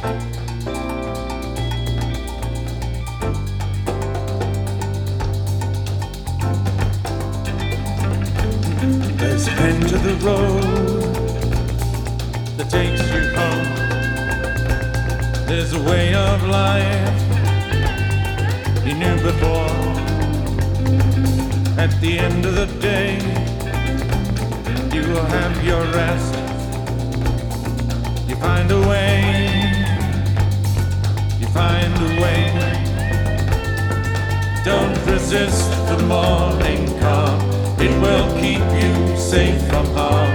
There's an end to the road that takes you home. There's a way of life you knew before. At the end of the day, you will have your rest. You find a way, you find a way. Don't resist the morning calm, it will keep you safe from harm.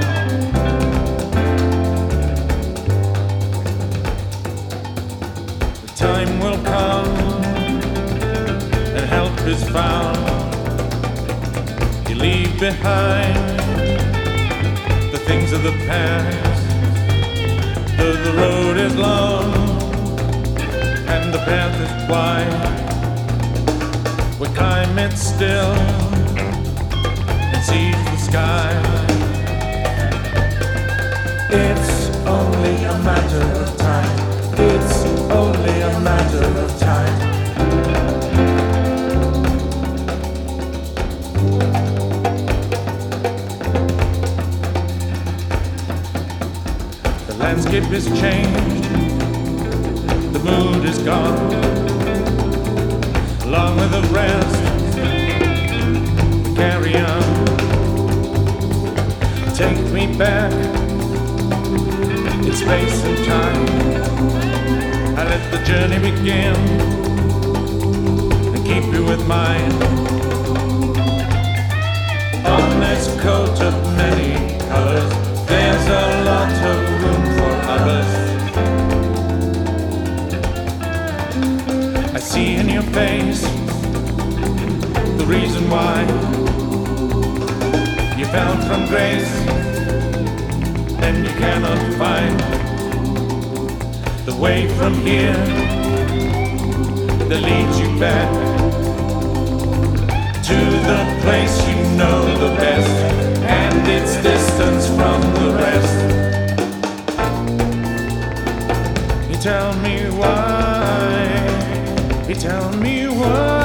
The time will come and help is found. You leave behind the things of the past. The road is long and the path is wide. We climb it still and seize the sky. It's only a matter of time. It's only a matter of time. The landscape is changed, the mood is gone. Along with the rest, we carry on. Take me back in space and time. I let the journey begin and keep you with mine. On this coat of many colors, there's a lot of room for others. I see in your face the reason why you fell from grace, and you cannot find the way from here that leads you back to the place you know the best, and its distance from the rest. You tell me why, you tell me why.